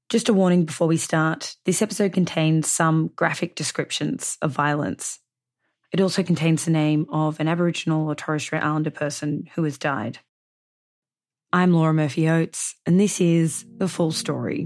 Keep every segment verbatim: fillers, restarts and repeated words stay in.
Just a warning before we start, this episode contains some graphic descriptions of violence. It also contains the name of an Aboriginal or Torres Strait Islander person who has died. I'm Laura Murphy-Oates, and this is The Full Story.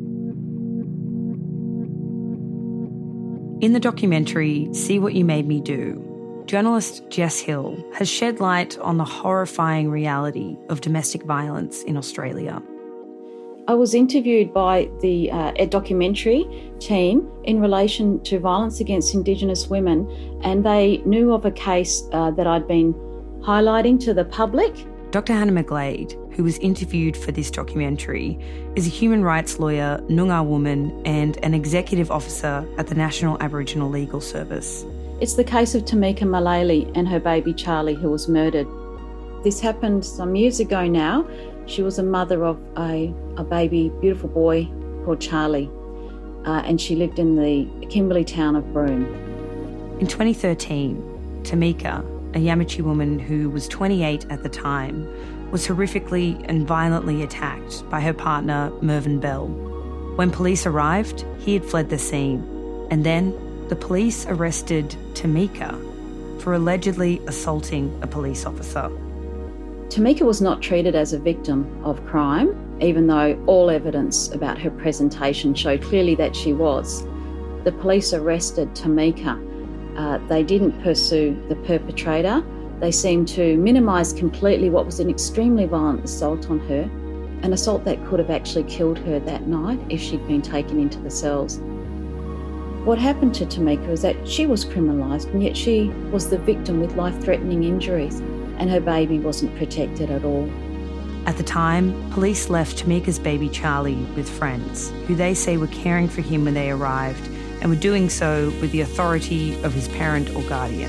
In the documentary See What You Made Me Do, journalist Jess Hill has shed light on the horrifying reality of domestic violence in Australia. I was interviewed by the uh, a documentary team in relation to violence against Indigenous women, and they knew of a case uh, that I'd been highlighting to the public. Doctor Hannah McGlade, who was interviewed for this documentary, is a human rights lawyer, Noongar woman, and an executive officer at the National Aboriginal Legal Service. It's the case of Tamika Mullally and her baby Charlie, who was murdered. This happened some years ago now. She was a mother of a, a baby, beautiful boy called Charlie, uh, and she lived in the Kimberley town of Broome. In twenty thirteen, Tamika, a Yamatji woman who was twenty-eight at the time, was horrifically and violently attacked by her partner, Mervyn Bell. When police arrived, he had fled the scene, and then the police arrested Tamika for allegedly assaulting a police officer. Tamika was not treated as a victim of crime, even though all evidence about her presentation showed clearly that she was. The police arrested Tamika. Uh, they didn't pursue the perpetrator. They seemed to minimise completely what was an extremely violent assault on her, an assault that could have actually killed her that night if she'd been taken into the cells. What happened to Tamika is that she was criminalised, and yet she was the victim with life-threatening injuries, and her baby wasn't protected at all. At the time, police left Tamika's baby Charlie with friends, who they say were caring for him when they arrived, and were doing so with the authority of his parent or guardian.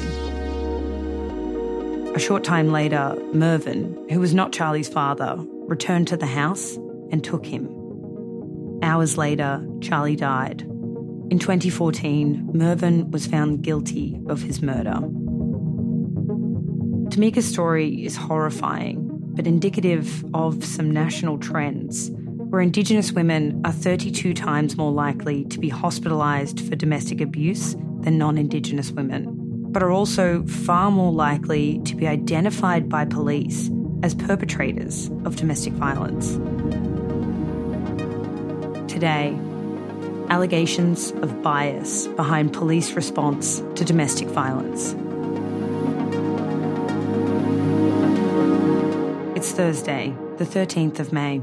A short time later, Mervyn, who was not Charlie's father, returned to the house and took him. Hours later, Charlie died. In twenty fourteen, Mervyn was found guilty of his murder. Tamika's story is horrifying, but indicative of some national trends, where Indigenous women are thirty-two times more likely to be hospitalised for domestic abuse than non-Indigenous women, but are also far more likely to be identified by police as perpetrators of domestic violence. Today, allegations of bias behind police response to domestic violence. It's Thursday, the thirteenth of May.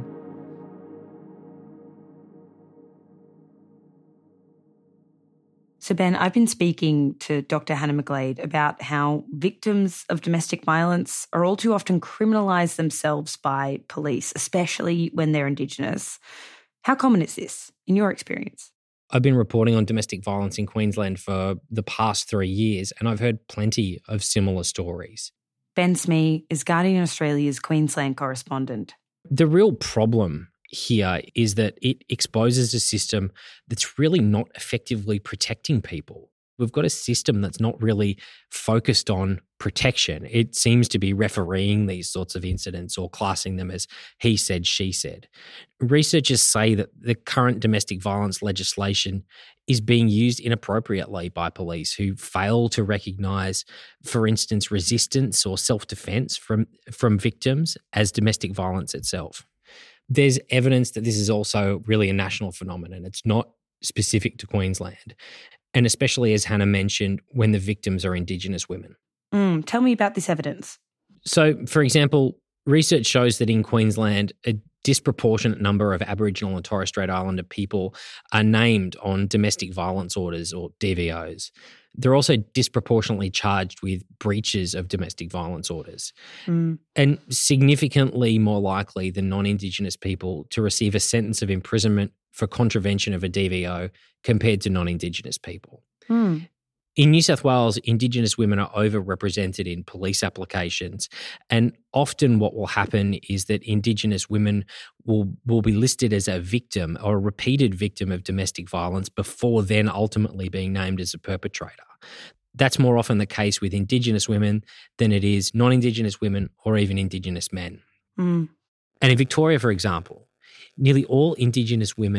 So Ben, I've been speaking to Doctor Hannah McGlade about how victims of domestic violence are all too often criminalised themselves by police, especially when they're Indigenous. How common is this, in your experience? I've been reporting on domestic violence in Queensland for the past three years, and I've heard plenty of similar stories. Ben Smee is Guardian Australia's Queensland correspondent. The real problem here is that it exposes a system that's really not effectively protecting people. We've got a system that's not really focused on protection. It seems to be refereeing these sorts of incidents or classing them as he said, she said. Researchers say that the current domestic violence legislation is being used inappropriately by police who fail to recognise, for instance, resistance or self-defence from, from victims as domestic violence itself. There's evidence that this is also really a national phenomenon. It's not specific to Queensland. And especially, as Hannah mentioned, when the victims are Indigenous women. Mm, tell me about this evidence. So, for example, research shows that in Queensland, a disproportionate number of Aboriginal and Torres Strait Islander people are named on domestic violence orders or D V Os. They're also disproportionately charged with breaches of domestic violence orders, mm. and significantly more likely than non-Indigenous people to receive a sentence of imprisonment for contravention of a D V O compared to non-Indigenous people. Mm. In New South Wales, Indigenous women are overrepresented in police applications, and often what will happen is that Indigenous women will, will be listed as a victim or a repeated victim of domestic violence before then ultimately being named as a perpetrator. That's more often the case with Indigenous women than it is non-Indigenous women or even Indigenous men. Mm. And in Victoria, for example, nearly all Indigenous women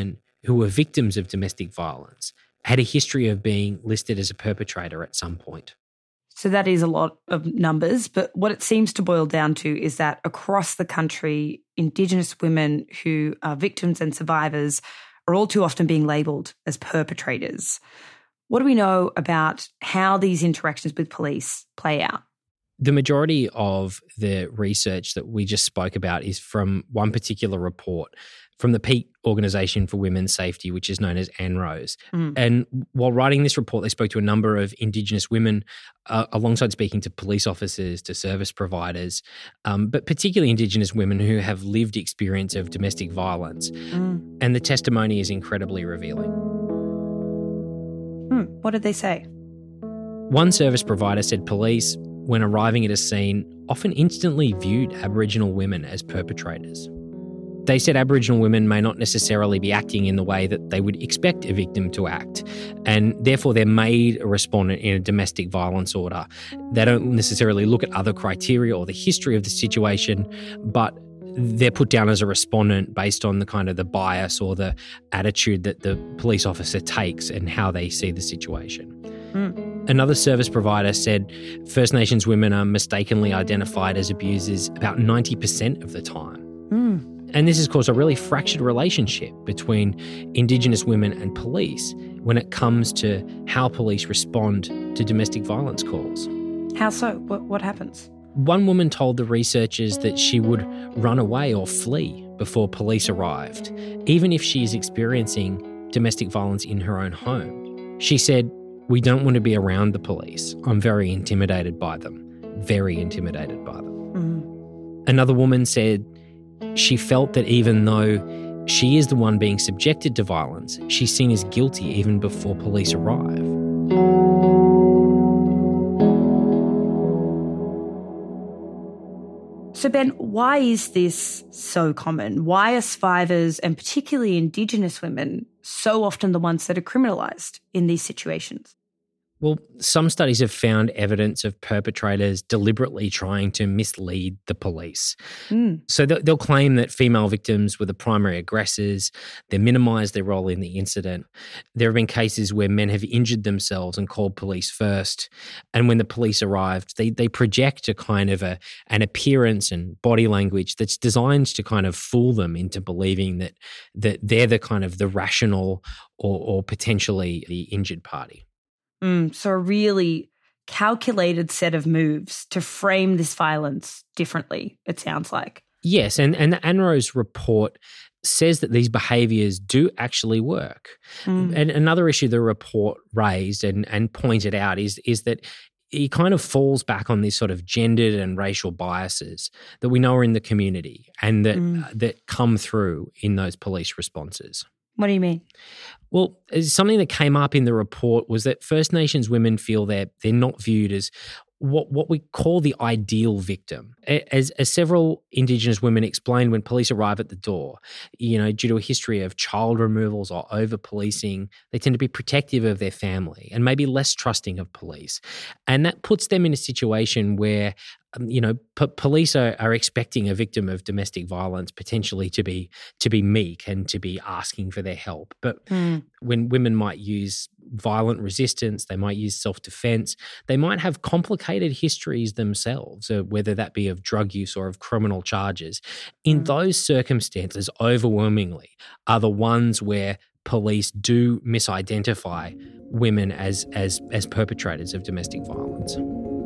who were victims of domestic violence had a history of being listed as a perpetrator at some point. So that is a lot of numbers, but what it seems to boil down to is that across the country, Indigenous women who are victims and survivors are all too often being labelled as perpetrators. What do we know about how these interactions with police play out? The majority of the research that we just spoke about is from one particular report from the Peak Organisation for Women's Safety, which is known as ANROWS. Mm. And while writing this report, they spoke to a number of Indigenous women uh, alongside speaking to police officers, to service providers, um, but particularly Indigenous women who have lived experience of domestic violence. Mm. And the testimony is incredibly revealing. Mm. What did they say? One service provider said police, when arriving at a scene, often instantly viewed Aboriginal women as perpetrators. They said Aboriginal women may not necessarily be acting in the way that they would expect a victim to act, and therefore they're made a respondent in a domestic violence order. They don't necessarily look at other criteria or the history of the situation, but they're put down as a respondent based on the kind of the bias or the attitude that the police officer takes and how they see the situation. Mm. Another service provider said First Nations women are mistakenly identified as abusers about ninety percent of the time. Mm. And this has caused a really fractured relationship between Indigenous women and police when it comes to how police respond to domestic violence calls. How so? What, what happens? One woman told the researchers that she would run away or flee before police arrived, even if she is experiencing domestic violence in her own home. She said, "We don't want to be around the police. I'm very intimidated by them, very intimidated by them." Mm. Another woman said she felt that even though she is the one being subjected to violence, she's seen as guilty even before police arrive. So Ben, why is this so common? Why are survivors, and particularly Indigenous women, so often the ones that are criminalised in these situations? Well, some studies have found evidence of perpetrators deliberately trying to mislead the police. Mm. So they'll claim that female victims were the primary aggressors. They minimise their role in the incident. There have been cases where men have injured themselves and called police first. And when the police arrived, they they project a kind of a an appearance and body language that's designed to kind of fool them into believing that that they're the kind of the rational or, or potentially the injured party. Mm, so a really calculated set of moves to frame this violence differently, it sounds like. Yes, and, and the ANROWS report says that these behaviours do actually work. Mm. And another issue the report raised and, and pointed out is, is that it kind of falls back on these sort of gendered and racial biases that we know are in the community and that mm. uh, that come through in those police responses. What do you mean? Well, something that came up in the report was that First Nations women feel they're, they're not viewed as what, what we call the ideal victim. As, as several Indigenous women explained when police arrive at the door, you know, due to a history of child removals or over-policing, they tend to be protective of their family and maybe less trusting of police. And that puts them in a situation where you know, p- police are, are expecting a victim of domestic violence potentially to be to be meek and to be asking for their help. But mm. when women might use violent resistance, they might use self-defense, they might have complicated histories themselves, uh, whether that be of drug use or of criminal charges. In mm. those circumstances, overwhelmingly, are the ones where police do misidentify women as as as perpetrators of domestic violence.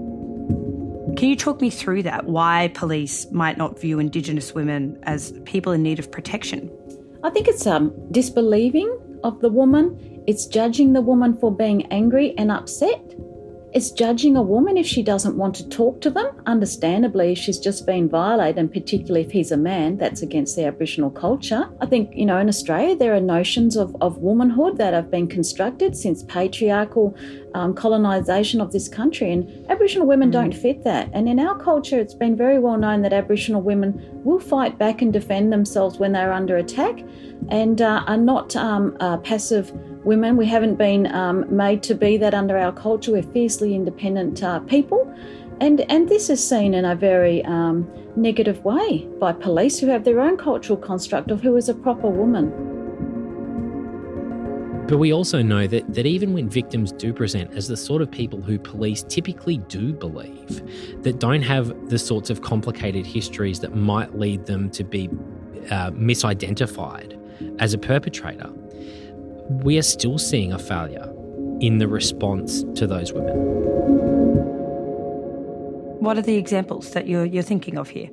Can you talk me through that? Why police might not view Indigenous women as people in need of protection? I think it's um, disbelieving of the woman. It's judging the woman for being angry and upset. It's judging a woman if she doesn't want to talk to them. Understandably, she's just been violated, and particularly if he's a man, that's against the Aboriginal culture. I think, you know, in Australia, there are notions of, of womanhood that have been constructed since patriarchal um, colonisation of this country, and Aboriginal women don't fit that. And in our culture, it's been very well known that Aboriginal women will fight back and defend themselves when they're under attack and uh, are not um, uh, passive women. We haven't been um, made to be that under our culture. We're fiercely independent uh, people. And and this is seen in a very um, negative way by police who have their own cultural construct of who is a proper woman. But we also know that, that even when victims do present as the sort of people who police typically do believe, that don't have the sorts of complicated histories that might lead them to be uh, misidentified as a perpetrator, we are still seeing a failure in the response to those women. What are the examples that you're, you're thinking of here?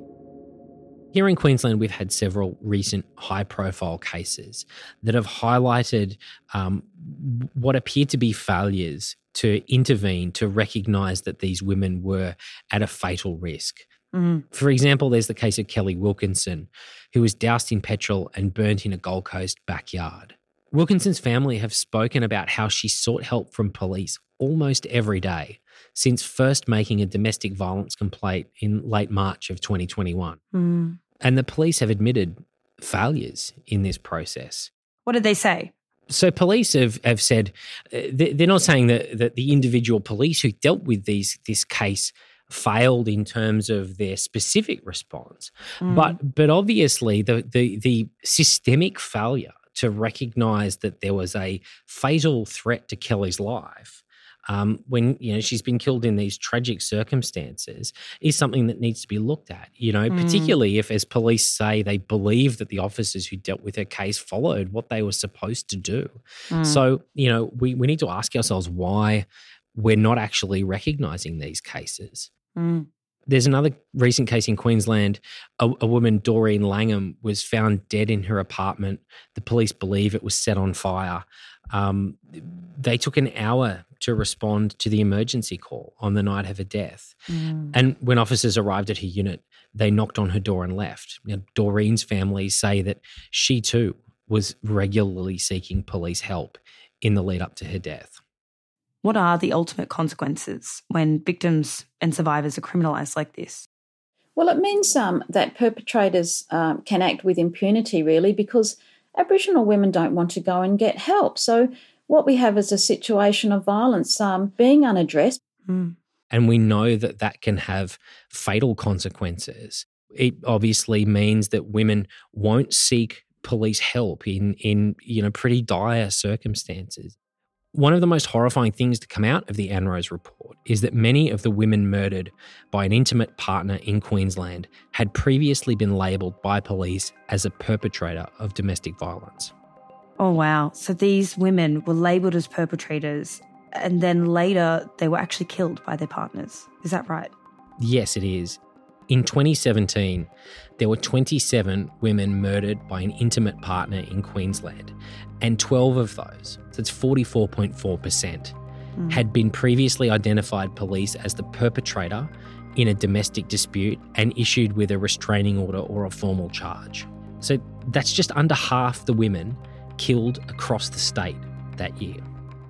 Here in Queensland, we've had several recent high-profile cases that have highlighted um, what appear to be failures to intervene to recognise that these women were at a fatal risk. Mm. For example, there's the case of Kelly Wilkinson, who was doused in petrol and burnt in a Gold Coast backyard. Wilkinson's family have spoken about how she sought help from police almost every day since first making a domestic violence complaint in late March of twenty twenty-one. Mm. And the police have admitted failures in this process. What did they say? So police have, have said, they're not saying that, that the individual police who dealt with these this case failed in terms of their specific response, mm. but but obviously the, the the systemic failure to recognise that there was a fatal threat to Kelly's life um, when you know she's been killed in these tragic circumstances is something that needs to be looked at. You know, mm. particularly if, as police say, they believe that the officers who dealt with her case followed what they were supposed to do. Mm. So you know, we we need to ask ourselves why we're not actually recognising these cases. Mm. There's another recent case in Queensland. A, a woman, Doreen Langham, was found dead in her apartment. The police believe it was set on fire. Um, they took an hour to respond to the emergency call on the night of her death. Mm. And when officers arrived at her unit, they knocked on her door and left. Now, Doreen's family say that she too was regularly seeking police help in the lead up to her death. What are the ultimate consequences when victims and survivors are criminalised like this? Well, it means um, that perpetrators um, can act with impunity, really, because Aboriginal women don't want to go and get help. So what we have is a situation of violence um, being unaddressed. Mm. And we know that that can have fatal consequences. It obviously means that women won't seek police help in, in you know, pretty dire circumstances. One of the most horrifying things to come out of the Ann Rose report is that many of the women murdered by an intimate partner in Queensland had previously been labelled by police as a perpetrator of domestic violence. Oh, wow. So these women were labelled as perpetrators and then later they were actually killed by their partners. Is that right? Yes, it is. In twenty seventeen, there were twenty-seven women murdered by an intimate partner in Queensland, and twelve of those, so it's forty-four point four percent, mm. had been previously identified police as the perpetrator in a domestic dispute and issued with a restraining order or a formal charge. So that's just under half the women killed across the state that year.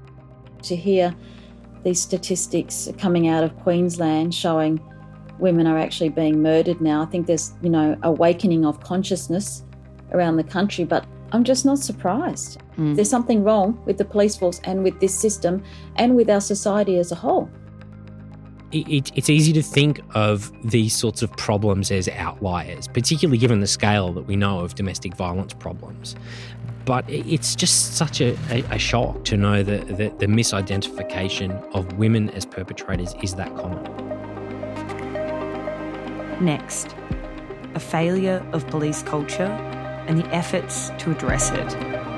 To hear these statistics coming out of Queensland showing women are actually being murdered now, I think there's, you know, awakening of consciousness around the country, but I'm just not surprised. Mm. There's something wrong with the police force and with this system and with our society as a whole. It, it, it's easy to think of these sorts of problems as outliers, particularly given the scale that we know of domestic violence problems. But it's just such a, a, a shock to know that, that the misidentification of women as perpetrators is that common. Next, a failure of police culture and the efforts to address it.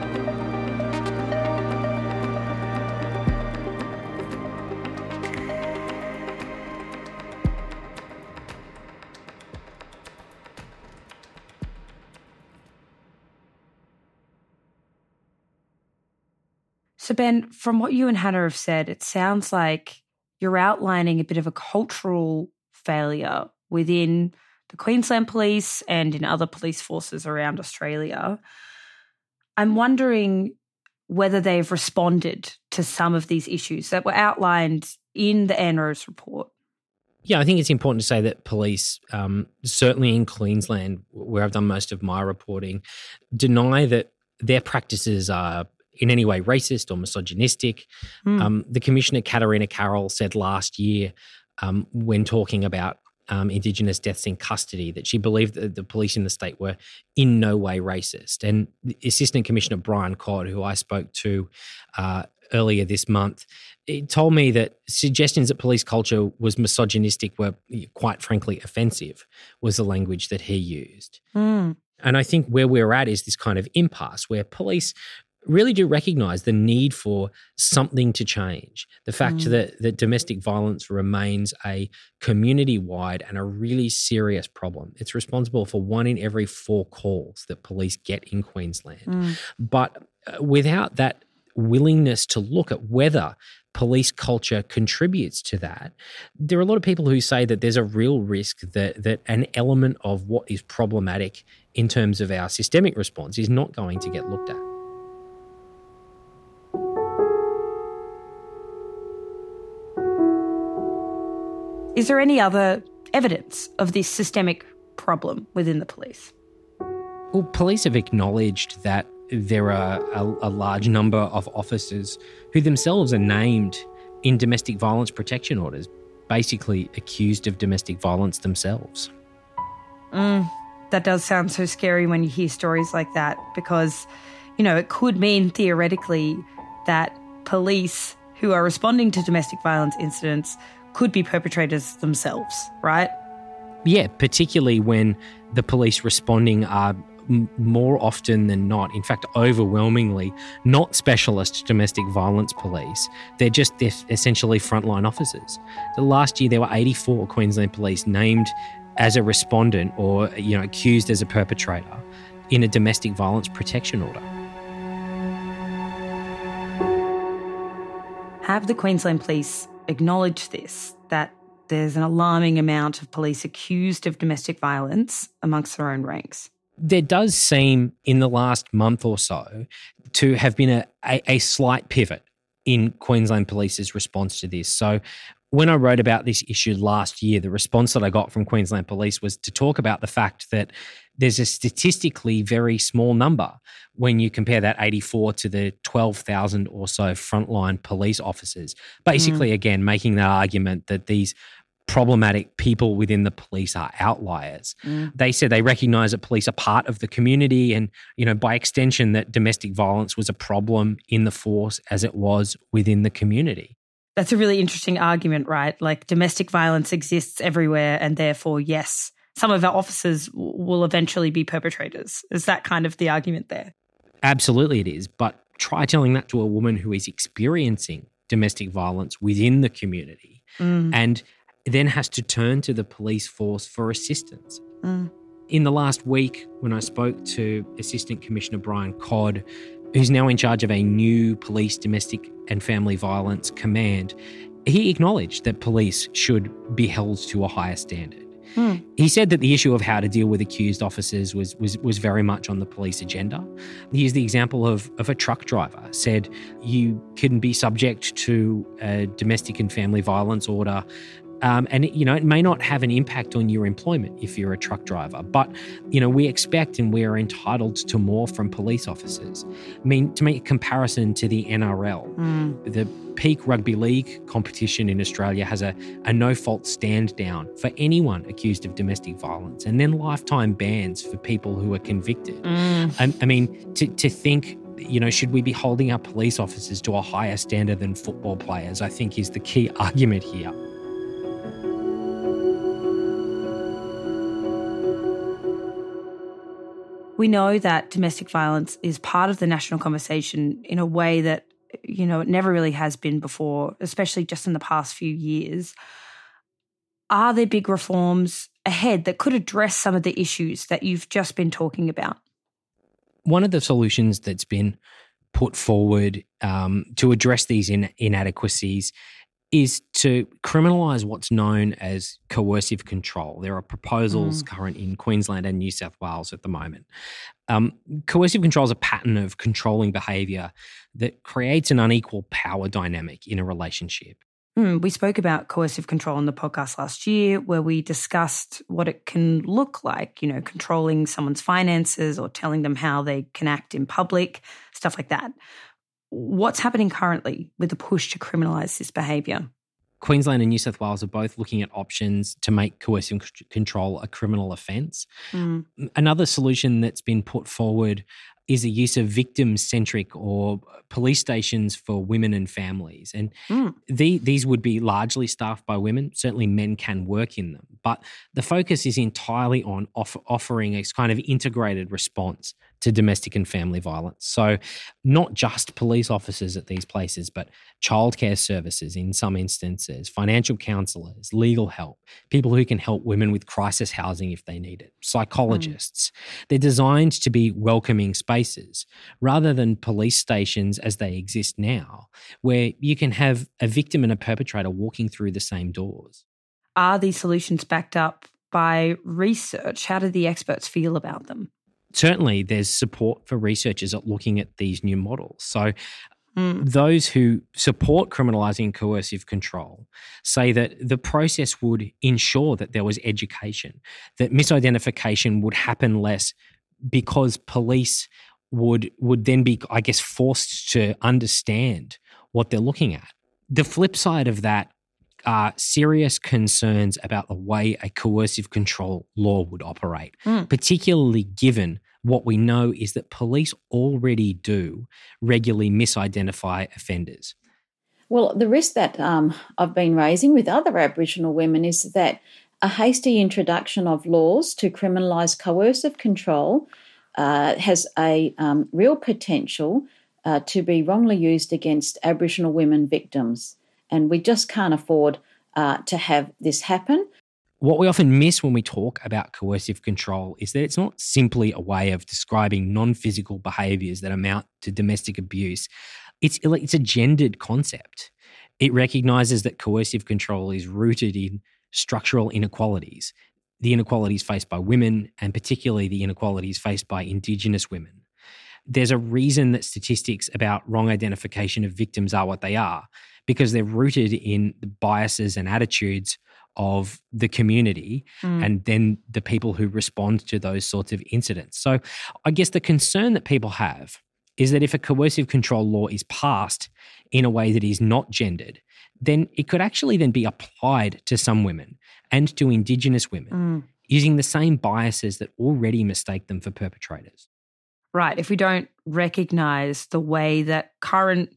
So Ben, from what you and Hannah have said, it sounds like you're outlining a bit of a cultural failure within the Queensland Police and in other police forces around Australia. I'm wondering whether they've responded to some of these issues that were outlined in the Ann Rose report. Yeah, I think it's important to say that police, um, certainly in Queensland, where I've done most of my reporting, deny that their practices are in any way racist or misogynistic. Mm. Um, the Commissioner, Katarina Carroll, said last year um, when talking about um, Indigenous deaths in custody, that she believed that the police in the state were in no way racist. And Assistant Commissioner Brian Codd, who I spoke to uh, earlier this month, it told me that suggestions that police culture was misogynistic were, quite frankly, offensive, was the language that he used. Mm. And I think where we're at is this kind of impasse where police really do recognise the need for something to change. The fact Mm. that, that domestic violence remains a community-wide and a really serious problem. It's responsible for one in every four calls that police get in Queensland. Mm. But uh, without that willingness to look at whether police culture contributes to that, there are a lot of people who say that there's a real risk that that an element of what is problematic in terms of our systemic response is not going to get looked at. Is there any other evidence of this systemic problem within the police? Well, police have acknowledged that there are a, a large number of officers who themselves are named in domestic violence protection orders, basically accused of domestic violence themselves. Mm, that does sound so scary when you hear stories like that, because, you know, it could mean theoretically that police who are responding to domestic violence incidents could be perpetrators themselves, right? Yeah, particularly when the police responding are m- more often than not, in fact, overwhelmingly, not specialist domestic violence police. They're just they're essentially frontline officers. So last year there were eighty-four Queensland police named as a respondent or, you know, accused as a perpetrator in a domestic violence protection order. Have the Queensland Police acknowledged this, that there's an alarming amount of police accused of domestic violence amongst their own ranks? There does seem in the last month or so to have been a, a, a slight pivot in Queensland Police's response to this. So when I wrote about this issue last year, the response that I got from Queensland Police was to talk about the fact that there's a statistically very small number when you compare that eighty-four to the twelve thousand or so frontline police officers. Basically, mm. again, making that argument that these problematic people within the police are outliers. Mm. They said they recognise that police are part of the community and, you know, by extension that domestic violence was a problem in the force as it was within the community. That's a really interesting argument, right? Like domestic violence exists everywhere and therefore, yes, some of our officers w- will eventually be perpetrators. Is that kind of the argument there? Absolutely it is. But try telling that to a woman who is experiencing domestic violence within the community mm. and then has to turn to the police force for assistance. Mm. In the last week, when I spoke to Assistant Commissioner Brian Codd, who's now in charge of a new police domestic and family violence command, he acknowledged that police should be held to a higher standard. Hmm. He said that the issue of how to deal with accused officers was was was very much on the police agenda. He used the example of, of a truck driver, said you can be subject to a domestic and family violence order. Um, and, you know, it may not have an impact on your employment if you're a truck driver, but, you know, we expect and we are entitled to more from police officers. I mean, to make a comparison to the N R L, mm. the peak rugby league competition in Australia has a, a no-fault stand down for anyone accused of domestic violence and then lifetime bans for people who are convicted. Mm. I, I mean, to, to think, you know, should we be holding our police officers to a higher standard than football players, I think is the key argument here. We know that domestic violence is part of the national conversation in a way that, you know, it never really has been before, especially just in the past few years. Are there big reforms ahead that could address some of the issues that you've just been talking about? One of the solutions that's been put forward um, to address these in- inadequacies is to criminalise what's known as coercive control. There are proposals mm. current in Queensland and New South Wales at the moment. Um, coercive control is a pattern of controlling behaviour that creates an unequal power dynamic in a relationship. Mm, we spoke about coercive control in the podcast last year where we discussed what it can look like, you know, controlling someone's finances or telling them how they can act in public, stuff like that. What's happening currently with the push to criminalise this behaviour? Queensland and New South Wales are both looking at options to make coercive c- control a criminal offence. Mm. Another solution that's been put forward is the use of victim-centric or police stations for women and families. And Mm. the, these would be largely staffed by women. Certainly men can work in them. But the focus is entirely on off- offering a kind of integrated response to domestic and family violence. So not just police officers at these places, but childcare services in some instances, financial counsellors, legal help, people who can help women with crisis housing if they need it, psychologists. Mm. They're designed to be welcoming spaces rather than police stations as they exist now, where you can have a victim and a perpetrator walking through the same doors. Are these solutions backed up by research? How do the experts feel about them? Certainly, there's support for researchers at looking at these new models. So mm. those who support criminalising coercive control say that the process would ensure that there was education, that misidentification would happen less because police would would then be, I guess, forced to understand what they're looking at. The flip side of that are serious concerns about the way a coercive control law would operate, mm. particularly given what we know is that police already do regularly misidentify offenders. Well, the risk that um, I've been raising with other Aboriginal women is that a hasty introduction of laws to criminalise coercive control uh, has a um, real potential uh, to be wrongly used against Aboriginal women victims. And we just can't afford uh, to have this happen. What we often miss when we talk about coercive control is that it's not simply a way of describing non-physical behaviours that amount to domestic abuse. It's, it's a gendered concept. It recognises that coercive control is rooted in structural inequalities, the inequalities faced by women and particularly the inequalities faced by Indigenous women. There's a reason that statistics about wrong identification of victims are what they are, because they're rooted in the biases and attitudes of the community mm. and then the people who respond to those sorts of incidents. So I guess the concern that people have is that if a coercive control law is passed in a way that is not gendered, then it could actually then be applied to some women and to Indigenous women mm. using the same biases that already mistake them for perpetrators. Right. If we don't recognise the way that current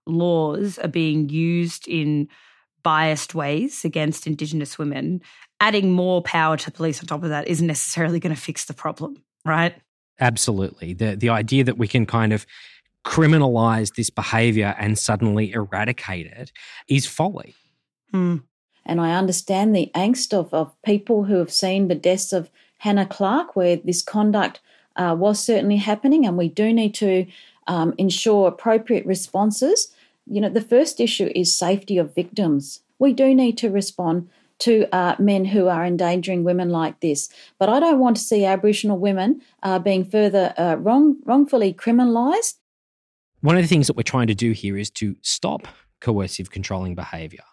laws are being used in biased ways against Indigenous women, adding more power to police on top of that isn't necessarily going to fix the problem, right? Absolutely. The the idea that we can kind of criminalise this behaviour and suddenly eradicate it is folly. Mm. And I understand the angst of, of people who have seen the deaths of Hannah Clark, where this conduct uh, was certainly happening, and we do need to um, ensure appropriate responses. You know, the first issue is safety of victims. We do need to respond to uh, men who are endangering women like this. But I don't want to see Aboriginal women uh, being further uh, wrong, wrongfully criminalised. One of the things that we're trying to do here is to stop coercive controlling behaviour.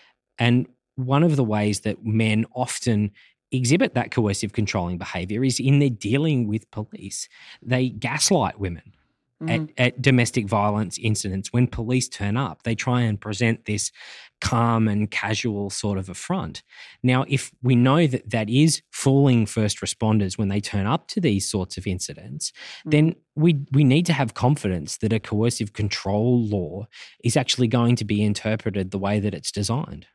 And one of the ways that men often exhibit that coercive controlling behaviour is in their dealing with police. They gaslight women. Mm. At, at domestic violence incidents. When police turn up, they try and present this calm and casual sort of a front. Now, if we know that that is fooling first responders when they turn up to these sorts of incidents, mm. then we we need to have confidence that a coercive control law is actually going to be interpreted the way that it's designed.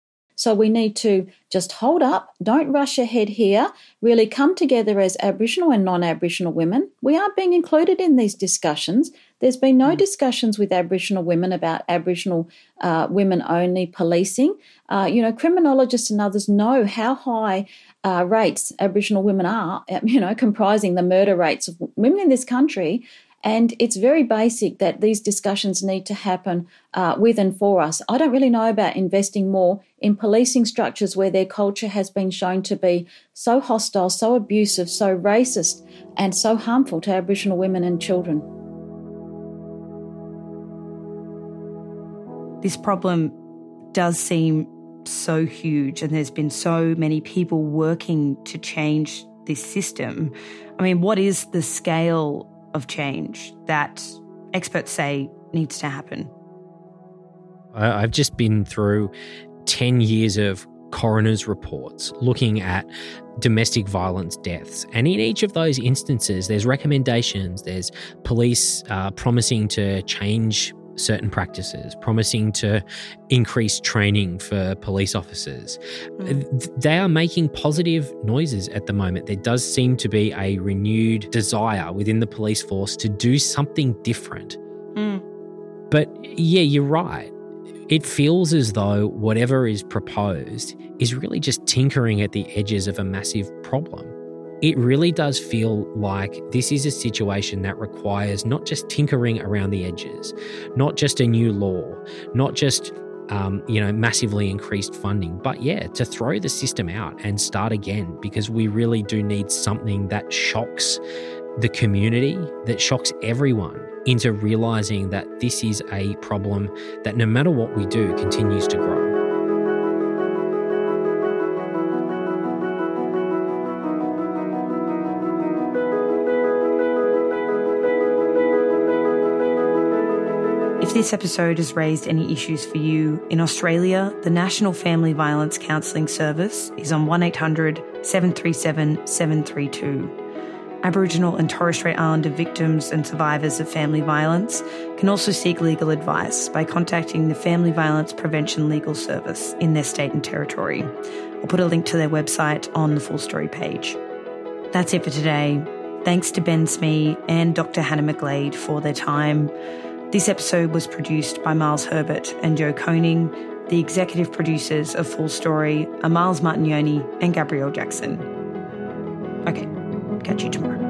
So we need to just hold up, don't rush ahead here, really come together as Aboriginal and non-Aboriginal women. We aren't being included in these discussions. There's been no mm. discussions with Aboriginal women about Aboriginal uh, women-only policing. Uh, you know, criminologists and others know how high uh, rates Aboriginal women are, you know, comprising the murder rates of women in this country. And it's very basic that these discussions need to happen uh, with and for us. I don't really know about investing more in policing structures where their culture has been shown to be so hostile, so abusive, so racist, and so harmful to Aboriginal women and children. This problem does seem so huge, and there's been so many people working to change this system. I mean, what is the scale of change that experts say needs to happen? I've just been through ten years of coroner's reports looking at domestic violence deaths. And in each of those instances, there's recommendations, there's police uh, promising to change certain practices, promising to increase training for police officers. Mm. They are making positive noises at the moment. There does seem to be a renewed desire within the police force to do something different. Mm. But yeah, you're right. It feels as though whatever is proposed is really just tinkering at the edges of a massive problem. It really does feel like this is a situation that requires not just tinkering around the edges, not just a new law, not just um, you know, massively increased funding, but yeah, to throw the system out and start again, because we really do need something that shocks the community, that shocks everyone into realizing that this is a problem that no matter what we do continues to grow. If this episode has raised any issues for you, in Australia, the National Family Violence Counselling Service is on one eight hundred seven three seven seven three two. Aboriginal and Torres Strait Islander victims and survivors of family violence can also seek legal advice by contacting the Family Violence Prevention Legal Service in their state and territory. I'll put a link to their website on the full story page. That's it for today. Thanks to Ben Smee and Doctor Hannah McGlade for their time. This episode was produced by Miles Herbert and Joe Koning. The executive producers of Full Story are Miles Martignoni and Gabrielle Jackson. Okay. Catch you tomorrow.